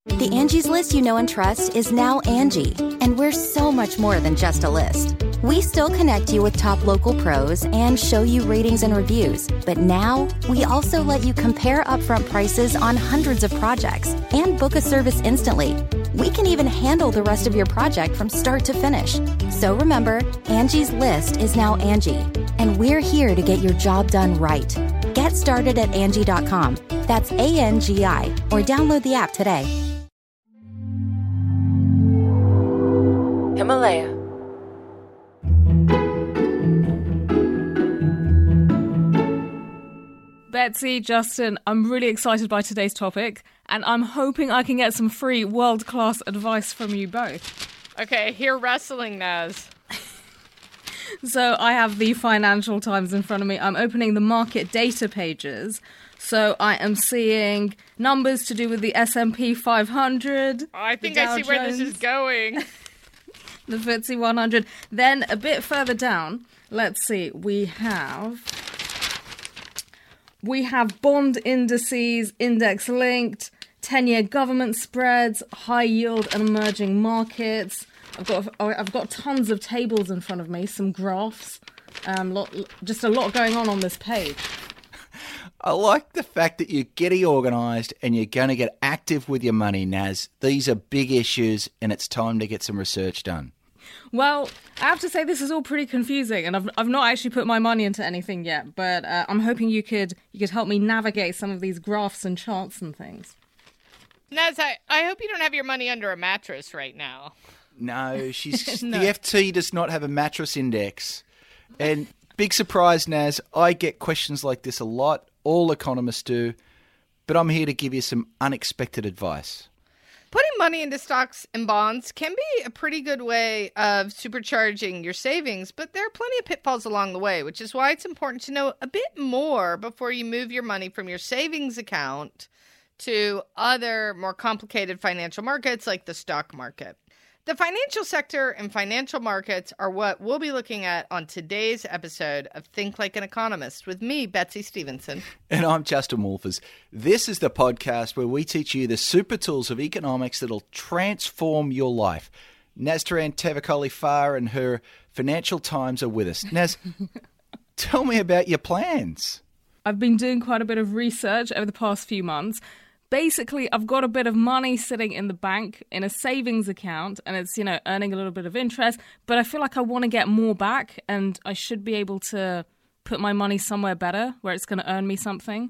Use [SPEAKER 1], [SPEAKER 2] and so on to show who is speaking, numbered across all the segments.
[SPEAKER 1] The Angie's List you know and trust is now Angie, and we're so much more than just a list. We still connect you with top local pros and show you ratings and reviews, but now we also let you compare upfront prices on hundreds of projects and book a service instantly. We can even handle the rest of your project from start to finish. So remember, Angie's List is now Angie, and we're here to get your job done right. Get started at Angie.com. That's ANGI, or download the app today.
[SPEAKER 2] Himalaya.
[SPEAKER 3] Betsy, Justin, I'm really excited by today's topic, and I'm hoping I can get some free world-class advice from you both.
[SPEAKER 4] Okay, here wrestling, Naz.
[SPEAKER 3] So I have the Financial Times in front of me. I'm opening the market data pages. So I am seeing numbers to do with the S&P 500.
[SPEAKER 4] I think I see where this is going.
[SPEAKER 3] The FTSE 100. Then a bit further down, let's see, we have bond indices, index linked, 10-year government spreads, high yield and emerging markets. I've got tons of tables in front of me, some graphs, just a lot going on this page.
[SPEAKER 5] I like the fact that you're getting organised and you're going to get active with your money, Naz. These are big issues and it's time to get some research done.
[SPEAKER 3] Well, I have to say this is all pretty confusing, and I've not actually put my money into anything yet, but I'm hoping you could help me navigate some of these graphs and charts and things.
[SPEAKER 4] Naz, I hope you don't have your money under a mattress right now.
[SPEAKER 5] No,
[SPEAKER 3] No.
[SPEAKER 5] The FT does not have a mattress index. And big surprise, Naz, I get questions like this a lot. All economists do. But I'm here to give you some unexpected advice.
[SPEAKER 4] Putting money into stocks and bonds can be a pretty good way of supercharging your savings, but there are plenty of pitfalls along the way, which is why it's important to know a bit more before you move your money from your savings account to other more complicated financial markets like the stock market. The financial sector and financial markets are what we'll be looking at on today's episode of Think Like an Economist with me, Betsy Stevenson.
[SPEAKER 5] And I'm Justin Wolfers. This is the podcast where we teach you the super tools of economics that'll transform your life. Naztaran Tavakoli-Farr and her Financial Times are with us. Naz, tell me about your plans.
[SPEAKER 3] I've been doing quite a bit of research over the past few months. Basically, I've got a bit of money sitting in the bank in a savings account, and it's, earning a little bit of interest, but I feel like I want to get more back, and I should be able to put my money somewhere better where it's going to earn me something.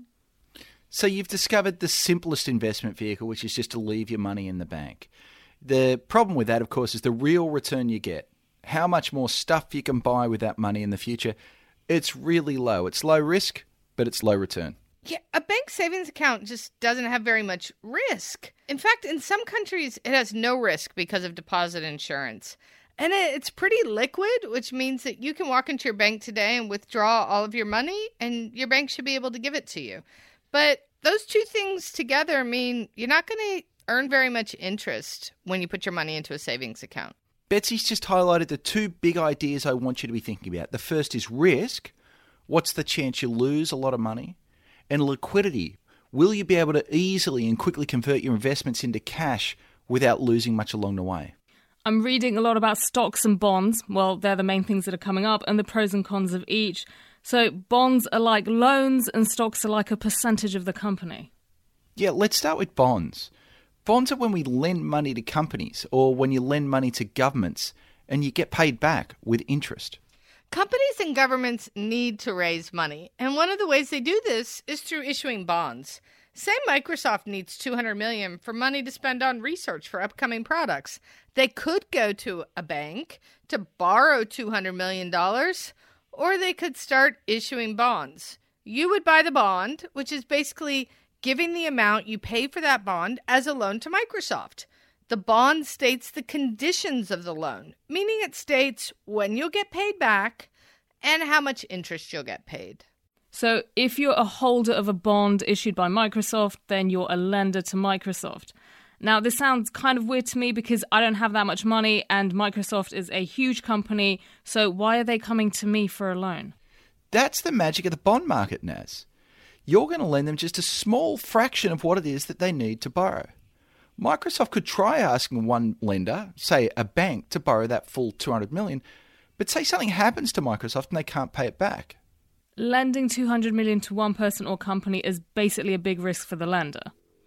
[SPEAKER 5] So you've discovered the simplest investment vehicle, which is just to leave your money in the bank. The problem with that, of course, is the real return you get. How much more stuff you can buy with that money in the future. It's really low. It's low risk, but it's low return.
[SPEAKER 4] Yeah, a bank savings account just doesn't have very much risk. In fact, in some countries, it has no risk because of deposit insurance. And it's pretty liquid, which means that you can walk into your bank today and withdraw all of your money, and your bank should be able to give it to you. But those two things together mean you're not going to earn very much interest when you put your money into a savings account.
[SPEAKER 5] Betsy's just highlighted the two big ideas I want you to be thinking about. The first is risk. What's the chance you lose a lot of money? And liquidity. Will you be able to easily and quickly convert your investments into cash without losing much along the way?
[SPEAKER 3] I'm reading a lot about stocks and bonds. Well, they're the main things that are coming up, and the pros and cons of each. So bonds are like loans and stocks are like a percentage of the company.
[SPEAKER 5] Yeah, let's start with bonds. Bonds are when we lend money to companies or when you lend money to governments and you get paid back with interest.
[SPEAKER 4] Companies and governments need to raise money, and one of the ways they do this is through issuing bonds. Say Microsoft needs $200 million for money to spend on research for upcoming products. They could go to a bank to borrow $200 million, or they could start issuing bonds. You would buy the bond, which is basically giving the amount you pay for that bond as a loan to Microsoft. The bond states the conditions of the loan, meaning it states when you'll get paid back and how much interest you'll get paid.
[SPEAKER 3] So if you're a holder of a bond issued by Microsoft, then you're a lender to Microsoft. Now, this sounds kind of weird to me because I don't have that much money and Microsoft is a huge company, so why are they coming to me for a loan?
[SPEAKER 5] That's the magic of the bond market, Naz. You're going to lend them just a small fraction of what it is that they need to borrow. Microsoft could try asking one lender, say a bank, to borrow that full $200 million, but say something happens to Microsoft and they can't pay it back.
[SPEAKER 3] Lending $200 million to one person or company is basically a big risk for the lender.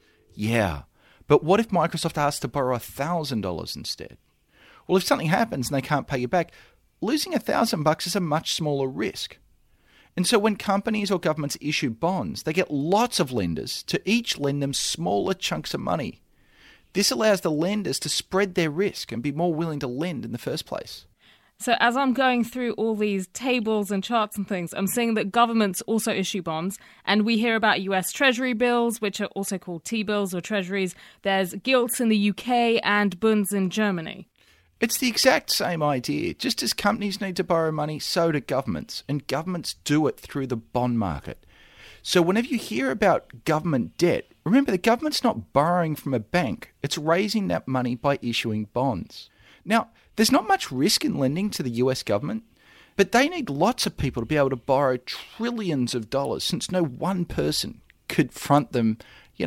[SPEAKER 5] Yeah, but what if Microsoft asks to borrow $1,000 instead? Well, if something happens and they can't pay you back, losing $1,000 is a much smaller risk. And so when companies or governments issue bonds, they get lots of lenders to each lend them smaller chunks of money. This allows the lenders to spread their risk and be more willing to lend in the first place.
[SPEAKER 3] So as I'm going through all these tables and charts and things, I'm seeing that governments also issue bonds, and we hear about US Treasury bills, which are also called T-bills or treasuries. There's gilts in the UK and bunds in Germany.
[SPEAKER 5] It's the exact same idea. Just as companies need to borrow money, so do governments, and governments do it through the bond market. So whenever you hear about government debt, remember the government's not borrowing from a bank. It's raising that money by issuing bonds. Now, there's not much risk in lending to the US government, but they need lots of people to be able to borrow trillions of dollars, since no one person could front them,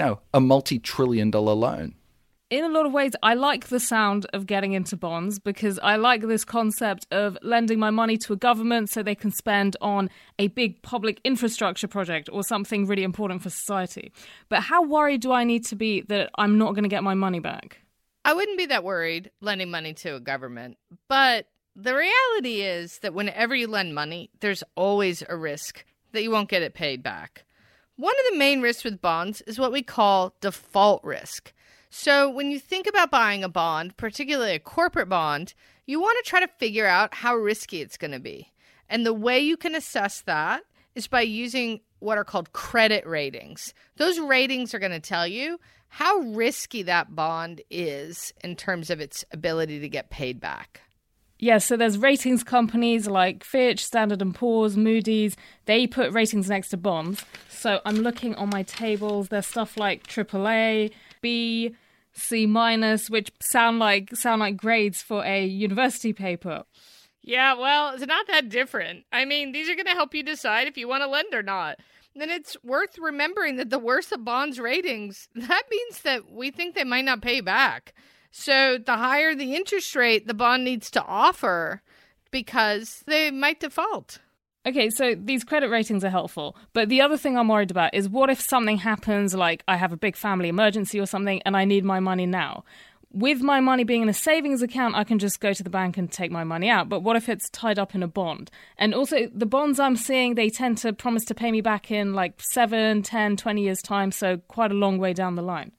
[SPEAKER 5] a multi-trillion-dollar loan.
[SPEAKER 3] In a lot of ways, I like the sound of getting into bonds because I like this concept of lending my money to a government so they can spend on a big public infrastructure project or something really important for society. But how worried do I need to be that I'm not going to get my money back?
[SPEAKER 4] I wouldn't be that worried lending money to a government, but the reality is that whenever you lend money, there's always a risk that you won't get it paid back. One of the main risks with bonds is what we call default risk. So when you think about buying a bond, particularly a corporate bond, you want to try to figure out how risky it's going to be. And the way you can assess that is by using what are called credit ratings. Those ratings are going to tell you how risky that bond is in terms of its ability to get paid back.
[SPEAKER 3] Yeah, so there's ratings companies like Fitch, Standard & Poor's, Moody's. They put ratings next to bonds. So I'm looking on my tables. There's stuff like AAA, B, C-, which sound like grades for a university paper.
[SPEAKER 4] Yeah, well, it's not that different. I mean, these are going to help you decide if you want to lend or not. Then it's worth remembering that the worse a bond's ratings, that means that we think they might not pay back. So the higher the interest rate the bond needs to offer, because they might default.
[SPEAKER 3] Okay, so these credit ratings are helpful. But the other thing I'm worried about is what if something happens, like I have a big family emergency or something, and I need my money now? With my money being in a savings account, I can just go to the bank and take my money out. But what if it's tied up in a bond? And also, the bonds I'm seeing, they tend to promise to pay me back in like 7, 10, 20 years' time, so quite a long way down the line.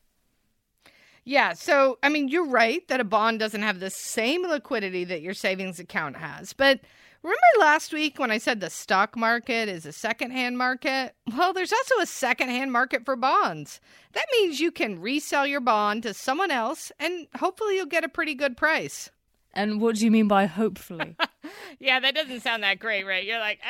[SPEAKER 4] Yeah, so, I mean, you're right that a bond doesn't have the same liquidity that your savings account has. But remember last week when I said the stock market is a secondhand market? Well, there's also a secondhand market for bonds. That means you can resell your bond to someone else and hopefully you'll get a pretty good price.
[SPEAKER 3] And what do you mean by hopefully?
[SPEAKER 4] Yeah, that doesn't sound that great, right? You're like,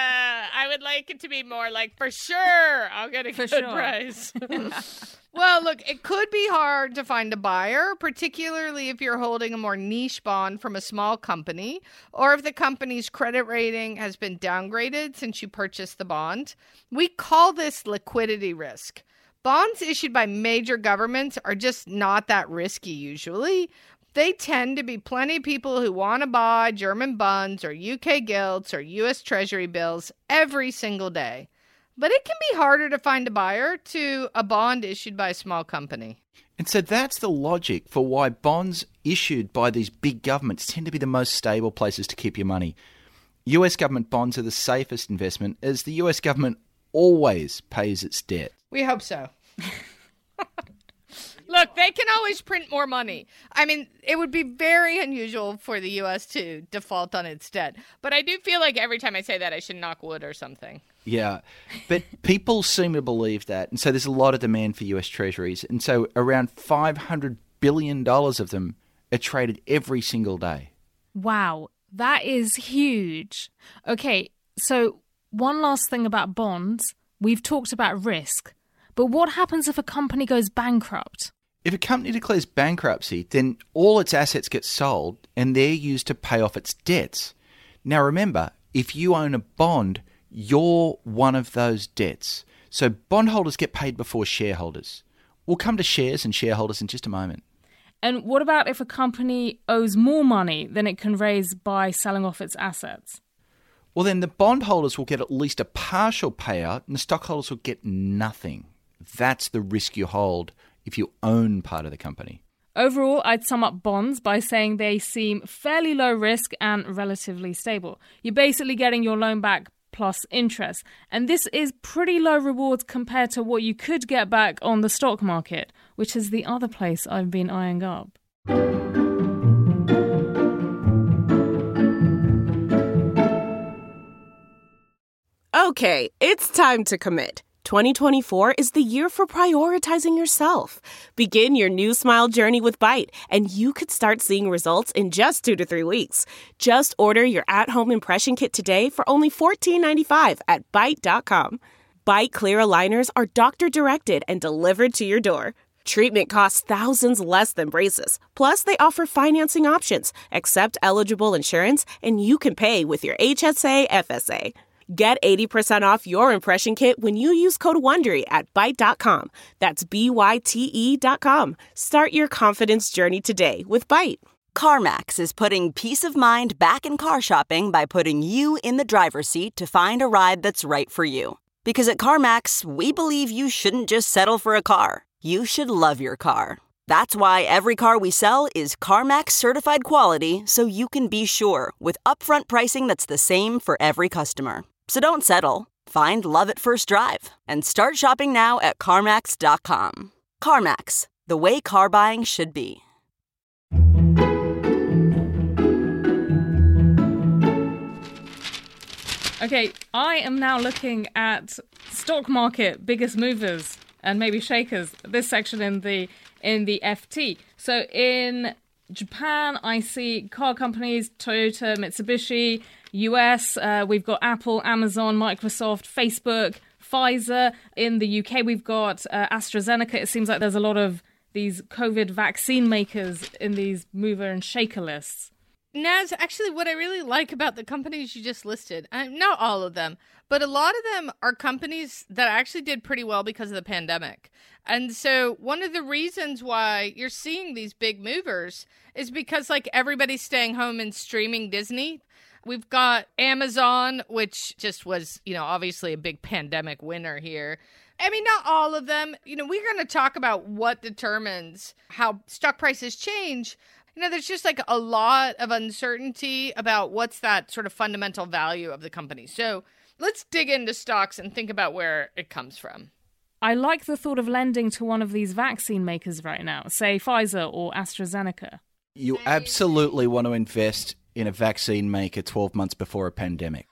[SPEAKER 4] I would like it to be more like, for sure, I'll get a good price. Well, look, it could be hard to find a buyer, particularly if you're holding a more niche bond from a small company, or if the company's credit rating has been downgraded since you purchased the bond. We call this liquidity risk. Bonds issued by major governments are just not that risky usually. They tend to be plenty of people who want to buy German bonds or UK gilts or US Treasury bills every single day. But it can be harder to find a buyer to a bond issued by a small company.
[SPEAKER 5] And so that's the logic for why bonds issued by these big governments tend to be the most stable places to keep your money. US government bonds are the safest investment, as the US government always pays its debt.
[SPEAKER 4] We hope so. Look, they can always print more money. I mean, it would be very unusual for the U.S. to default on its debt. But I do feel like every time I say that, I should knock wood or something.
[SPEAKER 5] Yeah, but people seem to believe that. And so there's a lot of demand for US Treasuries. And so around $500 billion of them are traded every single day.
[SPEAKER 3] Wow, that is huge. Okay, so one last thing about bonds. We've talked about risk. But what happens if a company goes bankrupt?
[SPEAKER 5] If a company declares bankruptcy, then all its assets get sold and they're used to pay off its debts. Now remember, if you own a bond, you're one of those debts. So bondholders get paid before shareholders. We'll come to shares and shareholders in just a moment.
[SPEAKER 3] And what about if a company owes more money than it can raise by selling off its assets?
[SPEAKER 5] Well, then the bondholders will get at least a partial payout and the stockholders will get nothing. That's the risk you hold if you own part of the company.
[SPEAKER 3] Overall, I'd sum up bonds by saying they seem fairly low risk and relatively stable. You're basically getting your loan back plus interest. And this is pretty low rewards compared to what you could get back on the stock market, which is the other place I've been eyeing up.
[SPEAKER 2] Okay, it's time to commit. 2024 is the year for prioritizing yourself. Begin your new smile journey with Byte, and you could start seeing results in just 2 to 3 weeks. Just order your at-home impression kit today for only $14.95 at Byte.com. Byte Clear aligners are doctor-directed and delivered to your door. Treatment costs thousands less than braces. Plus, they offer financing options, accept eligible insurance, and you can pay with your HSA FSA. Get 80% off your impression kit when you use code WONDERY at Byte.com. That's BYTE.com. Start your confidence journey today with Byte.
[SPEAKER 6] CarMax is putting peace of mind back in car shopping by putting you in the driver's seat to find a ride that's right for you. Because at CarMax, we believe you shouldn't just settle for a car. You should love your car. That's why every car we sell is CarMax certified quality, so you can be sure with upfront pricing that's the same for every customer. So don't settle. Find love at first drive and start shopping now at CarMax.com. CarMax, the way car buying should be.
[SPEAKER 3] Okay, I am now looking at stock market biggest movers and maybe shakers. This section in the FT. So in Japan, I see car companies, Toyota, Mitsubishi. US, we've got Apple, Amazon, Microsoft, Facebook, Pfizer. In the UK, we've got AstraZeneca. It seems like there's a lot of these COVID vaccine makers in these mover and shaker lists.
[SPEAKER 4] Naz, actually, what I really like about the companies you just listed, not all of them, but a lot of them are companies that actually did pretty well because of the pandemic. And so one of the reasons why you're seeing these big movers is because, like, everybody's staying home and streaming Disney. We've got Amazon, which just was, obviously a big pandemic winner here. I mean, not all of them. We're going to talk about what determines how stock prices change. There's just like a lot of uncertainty about what's that sort of fundamental value of the company. So let's dig into stocks and think about where it comes from.
[SPEAKER 3] I like the thought of lending to one of these vaccine makers right now, say Pfizer or AstraZeneca.
[SPEAKER 5] You absolutely want to invest in a vaccine maker 12 months before a pandemic.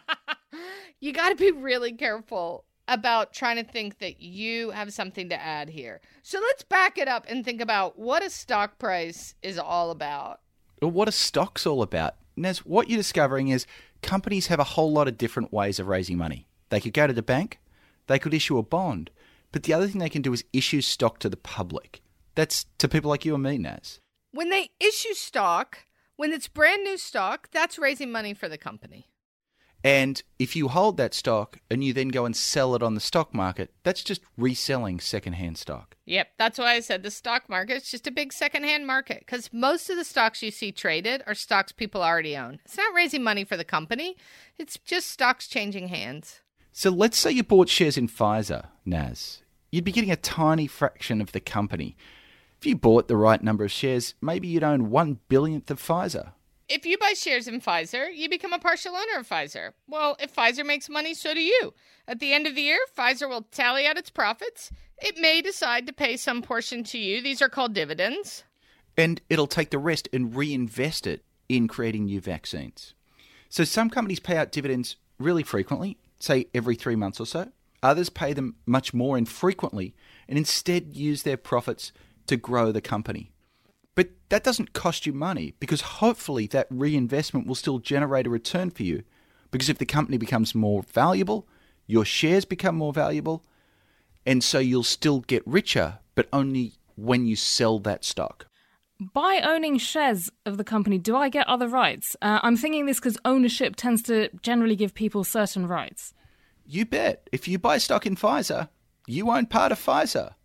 [SPEAKER 4] You got to be really careful about trying to think that you have something to add here. So let's back it up and think about what a stock price is all about.
[SPEAKER 5] Or what a stock's all about. Naz, what you're discovering is companies have a whole lot of different ways of raising money. They could go to the bank, they could issue a bond, but the other thing they can do is issue stock to the public. That's to people like you and me, Naz.
[SPEAKER 4] When they issue stock, when it's brand new stock, that's raising money for the company.
[SPEAKER 5] And if you hold that stock and you then go and sell it on the stock market, that's just reselling secondhand stock.
[SPEAKER 4] Yep, that's why I said the stock market is just a big secondhand market, because most of the stocks you see traded are stocks people already own. It's not raising money for the company. It's just stocks changing hands.
[SPEAKER 5] So let's say you bought shares in Pfizer, Naz. You'd be getting a tiny fraction of the company. If you bought the right number of shares, maybe you'd own 1/billionth of Pfizer.
[SPEAKER 4] If you buy shares in Pfizer, you become a partial owner of Pfizer. Well, if Pfizer makes money, so do you. At the end of the year, Pfizer will tally out its profits. It may decide to pay some portion to you. These are called dividends.
[SPEAKER 5] And it'll take the rest and reinvest it in creating new vaccines. So some companies pay out dividends really frequently, say every 3 months or so. Others pay them much more infrequently and instead use their profits to grow the company. But that doesn't cost you money, because hopefully that reinvestment will still generate a return for you. Because if the company becomes more valuable, your shares become more valuable, and so you'll still get richer, but only when you sell that stock.
[SPEAKER 3] By owning shares of the company, do I get other rights? I'm thinking this because ownership tends to generally give people certain rights.
[SPEAKER 5] You bet. If you buy stock in Pfizer, you own part of Pfizer.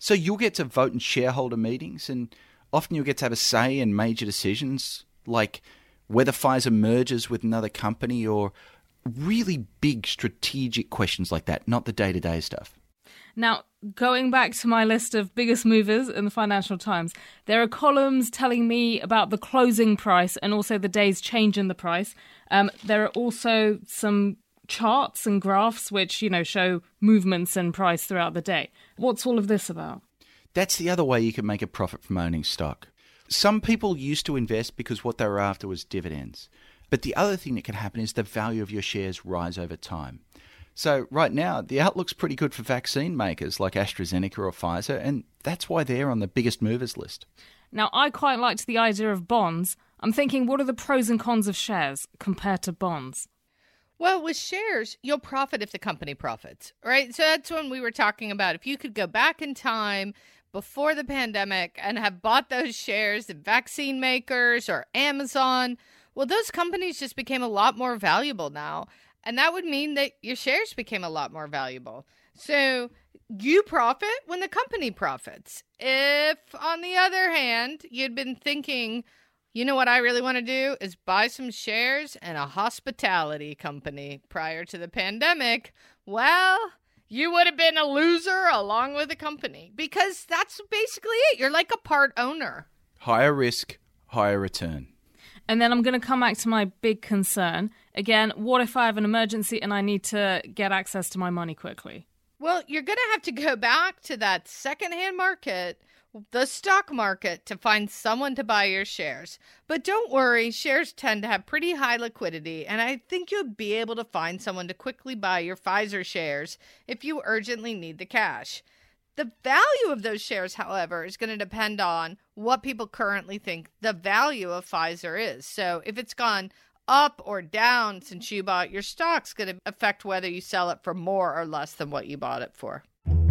[SPEAKER 5] So you'll get to vote in shareholder meetings, and often you'll get to have a say in major decisions like whether Pfizer merges with another company or really big strategic questions like that, not the day-to-day stuff.
[SPEAKER 3] Now, going back to my list of biggest movers in the Financial Times, there are columns telling me about the closing price and also the day's change in the price. There are also some charts and graphs which, show movements in price throughout the day. What's all of this about?
[SPEAKER 5] That's the other way you can make a profit from owning stock. Some people used to invest because what they were after was dividends. But the other thing that can happen is the value of your shares rise over time. So right now, the outlook's pretty good for vaccine makers like AstraZeneca or Pfizer, and that's why they're on the biggest movers list.
[SPEAKER 3] Now, I quite liked the idea of bonds. I'm thinking, what are the pros and cons of shares compared to bonds?
[SPEAKER 4] Well, with shares, you'll profit if the company profits, right? So that's when we were talking about if you could go back in time before the pandemic and have bought those shares in vaccine makers or Amazon, well, those companies just became a lot more valuable now. And that would mean that your shares became a lot more valuable. So you profit when the company profits. If, on the other hand, you'd been thinking, you know what I really want to do is buy some shares in a hospitality company prior to the pandemic, well, you would have been a loser along with the company because that's basically it. You're like a part owner.
[SPEAKER 5] Higher risk, higher return.
[SPEAKER 3] And then I'm going to come back to my big concern. Again, what if I have an emergency and I need to get access to my money quickly?
[SPEAKER 4] Well, you're going to have to go back to that secondhand market, the stock market, to find someone to buy your shares. But don't worry, shares tend to have pretty high liquidity, and I think you'll be able to find someone to quickly buy your Pfizer shares if you urgently need the cash. The value of those shares, however, is going to depend on what people currently think the value of Pfizer is. So if it's gone up or down since you bought your stock's going to affect whether you sell it for more or less than what you bought it for.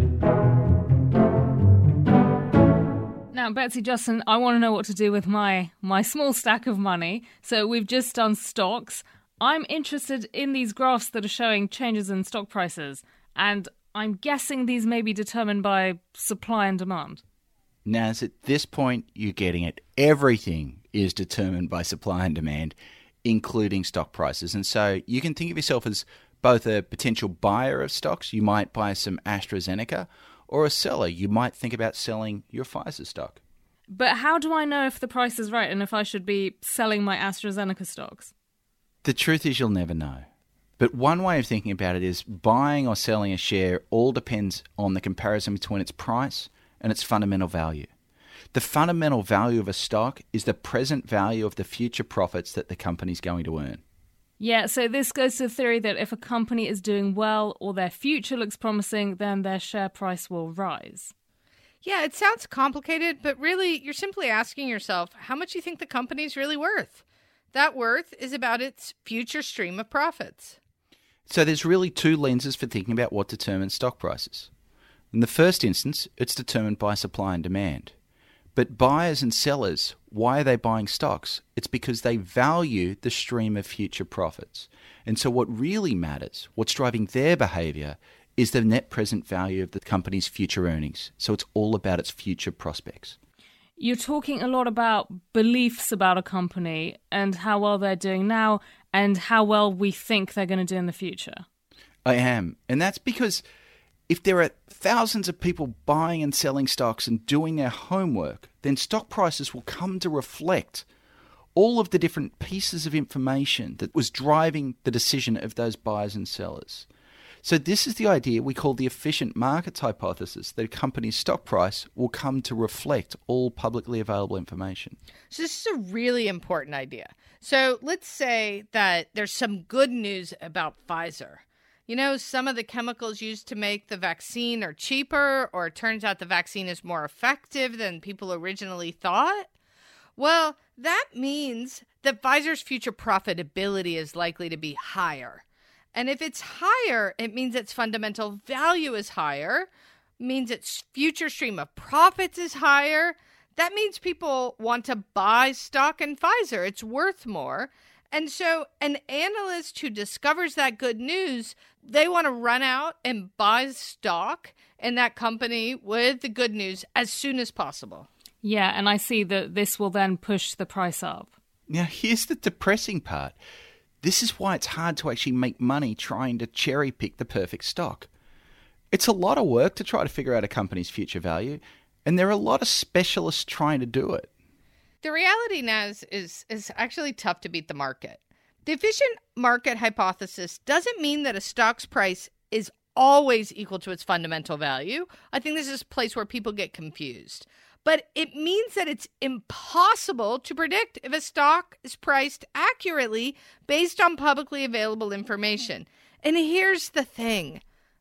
[SPEAKER 3] Now, Betsy, Justin, I want to know what to do with my small stack of money. So we've just done stocks. I'm interested in these graphs that are showing changes in stock prices, and I'm guessing these may be determined by supply and demand.
[SPEAKER 5] Naz, at this point, you're getting it. Everything is determined by supply and demand, including stock prices. And so you can think of yourself as both a potential buyer of stocks. You might buy some AstraZeneca, or a seller. You might think about selling your Pfizer stock.
[SPEAKER 3] But how do I know if the price is right and if I should be selling my AstraZeneca stocks?
[SPEAKER 5] The truth is you'll never know. But one way of thinking about it is buying or selling a share all depends on the comparison between its price and its fundamental value. The fundamental value of a stock is the present value of the future profits that the company's going to earn.
[SPEAKER 3] Yeah, so this goes to the theory that if a company is doing well or their future looks promising, then their share price will rise.
[SPEAKER 4] Yeah, it sounds complicated, but really you're simply asking yourself how much you think the company's really worth. That worth is about its future stream of profits.
[SPEAKER 5] So there's really two lenses for thinking about what determines stock prices. In the first instance, it's determined by supply and demand. But buyers and sellers, why are they buying stocks? It's because they value the stream of future profits. And so what really matters, what's driving their behavior, is the net present value of the company's future earnings. So it's all about its future prospects.
[SPEAKER 3] You're talking a lot about beliefs about a company and how well they're doing now and how well we think they're going to do in the future.
[SPEAKER 5] I am. And that's because if there are thousands of people buying and selling stocks and doing their homework, then stock prices will come to reflect all of the different pieces of information that was driving the decision of those buyers and sellers. So this is the idea we call the efficient markets hypothesis, that a company's stock price will come to reflect all publicly available information.
[SPEAKER 4] So this is a really important idea. So let's say that there's some good news about Pfizer. You know, some of the chemicals used to make the vaccine are cheaper, or it turns out the vaccine is more effective than people originally thought. Well, that means that Pfizer's future profitability is likely to be higher. And if it's higher, it means its fundamental value is higher, means its future stream of profits is higher. That means people want to buy stock in Pfizer. It's worth more. And so an analyst who discovers that good news, they want to run out and buy stock in that company with the good news as soon as possible.
[SPEAKER 3] Yeah, and I see that this will then push the price up.
[SPEAKER 5] Now, here's the depressing part. This is why it's hard to actually make money trying to cherry pick the perfect stock. It's a lot of work to try to figure out a company's future value, and there are a lot of specialists trying to do it.
[SPEAKER 4] The reality, Naz, is actually tough to beat the market. The efficient market hypothesis doesn't mean that a stock's price is always equal to its fundamental value. I think this is a place where people get confused. But it means that it's impossible to predict if a stock is priced accurately based on publicly available information. And here's the thing.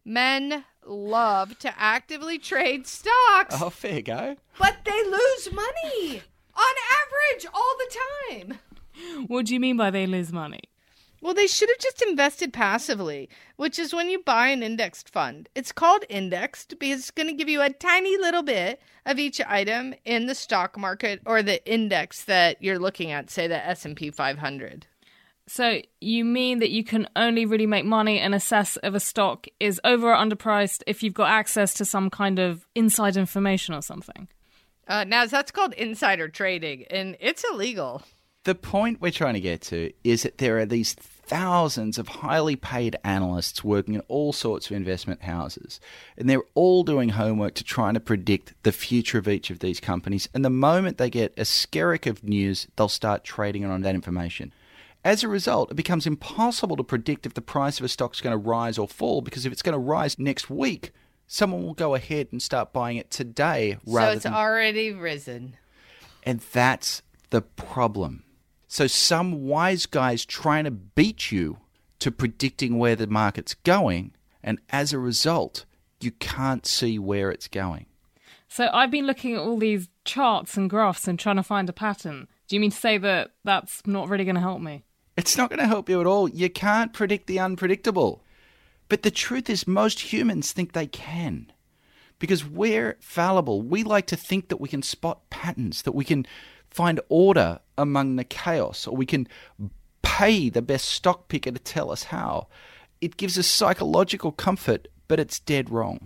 [SPEAKER 4] Men love to actively trade stocks.
[SPEAKER 5] Oh, fair go.
[SPEAKER 4] But they lose money. On average, all the time.
[SPEAKER 3] What do you mean by they lose money?
[SPEAKER 4] Well, they should have just invested passively, which is when you buy an indexed fund. It's called indexed because it's going to give you a tiny little bit of each item in the stock market or the index that you're looking at, say the S&P 500.
[SPEAKER 3] So you mean that you can only really make money and assess if a stock is over or underpriced if you've got access to some kind of inside information or something?
[SPEAKER 4] Now, that's called insider trading, and it's illegal.
[SPEAKER 5] The point we're trying to get to is that there are these thousands of highly paid analysts working in all sorts of investment houses, and they're all doing homework to try to predict the future of each of these companies. And the moment they get a skerrick of news, they'll start trading on that information. As a result, it becomes impossible to predict if the price of a stock is going to rise or fall, because if it's going to rise next week, someone will go ahead and start buying it today rather than...
[SPEAKER 4] So it's already risen.
[SPEAKER 5] And that's the problem. So some wise guy's trying to beat you to predicting where the market's going, and as a result, you can't see where it's going.
[SPEAKER 3] So I've been looking at all these charts and graphs and trying to find a pattern. Do you mean to say that that's not really going to help me?
[SPEAKER 5] It's not going to help you at all. You can't predict the unpredictable. But the truth is most humans think they can. Because we're fallible. We like to think that we can spot patterns, that we can find order among the chaos, or we can pay the best stock picker to tell us how. It gives us psychological comfort, but it's dead wrong.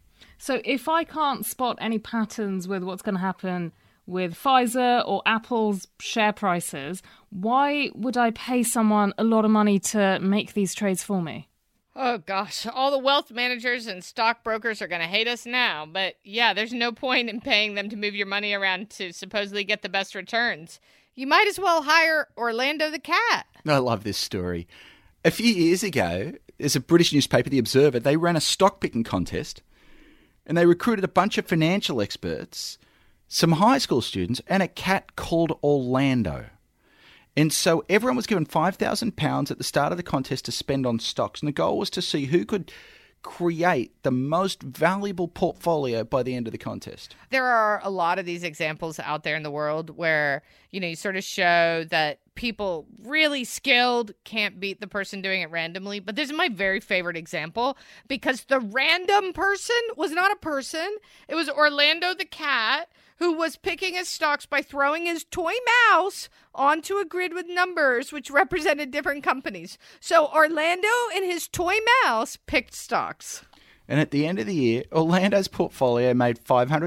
[SPEAKER 3] So if I can't spot any patterns with what's going to happen with Pfizer or Apple's share prices, why would I pay someone a lot of money to make these trades for me?
[SPEAKER 4] Oh, gosh. All the wealth managers and stockbrokers are going to hate us now. But yeah, there's no point in paying them to move your money around to supposedly get the best returns. You might as well hire Orlando the cat.
[SPEAKER 5] I love this story. A few years ago, there's a British newspaper, The Observer. They ran a stock picking contest, and they recruited a bunch of financial experts, some high school students, and a cat called Orlando. And so everyone was given £5,000 at the start of the contest to spend on stocks. And the goal was to see who could create the most valuable portfolio by the end of the contest.
[SPEAKER 4] There are a lot of these examples out there in the world where, you sort of show that people really skilled can't beat the person doing it randomly. But this is my very favorite example because the random person was not a person. It was Orlando the cat, who was picking his stocks by throwing his toy mouse onto a grid with numbers which represented different companies. So Orlando and his toy mouse picked stocks.
[SPEAKER 5] And at the end of the year, Orlando's portfolio made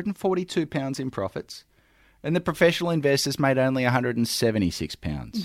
[SPEAKER 5] £542 in profits, and the professional investors made only £176.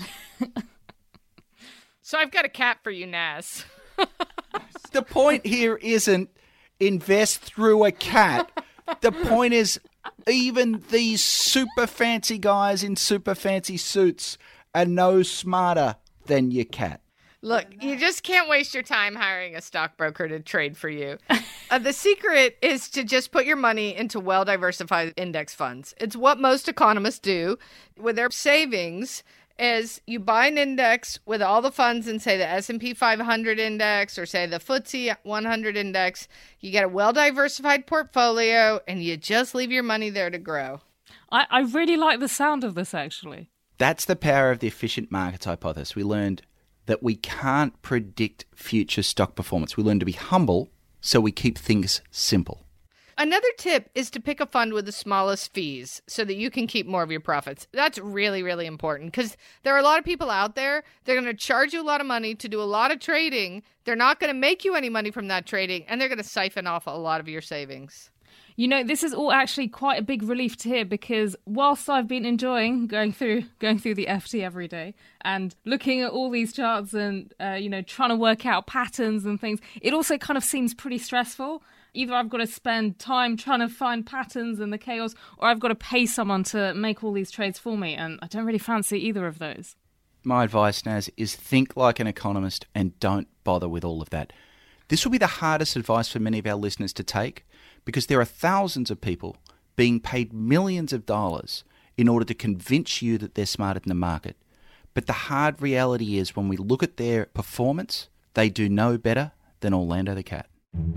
[SPEAKER 4] So I've got a cat for you, Naz.
[SPEAKER 5] The point here isn't invest through a cat. The point is, even these super fancy guys in super fancy suits are no smarter than your cat.
[SPEAKER 4] Look, you just can't waste your time hiring a stockbroker to trade for you. The secret is to just put your money into well-diversified index funds. It's what most economists do with their savings. Is you buy an index with all the funds in, say, the S&P 500 index or, say, the FTSE 100 index. You get a well-diversified portfolio, and you just leave your money there to grow.
[SPEAKER 3] I really like the sound of this, actually.
[SPEAKER 5] That's the power of the efficient markets hypothesis. We learned that we can't predict future stock performance. We learned to be humble, so we keep things simple.
[SPEAKER 4] Another tip is to pick a fund with the smallest fees so that you can keep more of your profits. That's really, really important because there are a lot of people out there. They're going to charge you a lot of money to do a lot of trading. They're not going to make you any money from that trading, and they're going to siphon off a lot of your savings.
[SPEAKER 3] You know, this is all actually quite a big relief to hear because whilst I've been enjoying going through the FT every day and looking at all these charts and, trying to work out patterns and things, it also kind of seems pretty stressful. Either I've got to spend time trying to find patterns in the chaos, or I've got to pay someone to make all these trades for me, and I don't really fancy either of those.
[SPEAKER 5] My advice, Naz, is think like an economist and don't bother with all of that. This will be the hardest advice for many of our listeners to take because there are thousands of people being paid millions of dollars in order to convince you that they're smarter than the market. But the hard reality is when we look at their performance, they do no better than Orlando the Cat.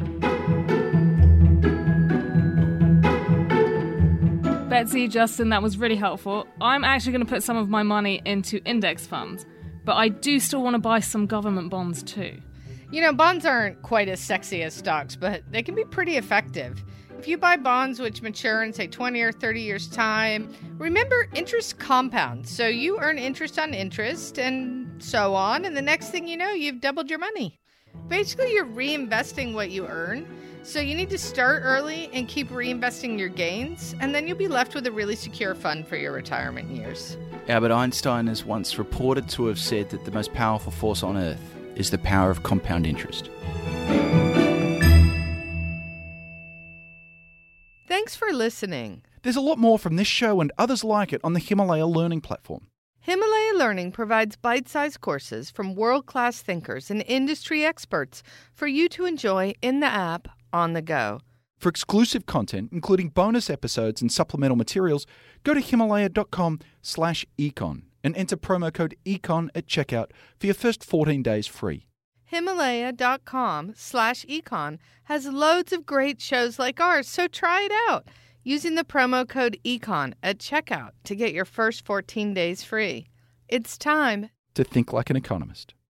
[SPEAKER 3] Betsy, Justin, that was really helpful. I'm actually going to put some of my money into index funds, but I do still want to buy some government bonds too.
[SPEAKER 4] You know, bonds aren't quite as sexy as stocks, but they can be pretty effective. If you buy bonds which mature in, say, 20 or 30 years' time, remember interest compounds. So you earn interest on interest and so on, and the next thing you know, you've doubled your money. Basically, you're reinvesting what you earn. So you need to start early and keep reinvesting your gains, and then you'll be left with a really secure fund for your retirement years.
[SPEAKER 5] Albert Einstein has once reported to have said that the most powerful force on earth is the power of compound interest.
[SPEAKER 4] Thanks for listening.
[SPEAKER 7] There's a lot more from this show and others like it on the Himalaya Learning platform.
[SPEAKER 4] Himalaya Learning provides bite-sized courses from world-class thinkers and industry experts for you to enjoy in the app on the go.
[SPEAKER 7] For exclusive content, including bonus episodes and supplemental materials, go to Himalaya.com/econ and enter promo code ECON at checkout for your first 14 days free.
[SPEAKER 4] Himalaya.com/econ has loads of great shows like ours, so try it out using the promo code ECON at checkout to get your first 14 days free. It's time
[SPEAKER 7] to think like an economist.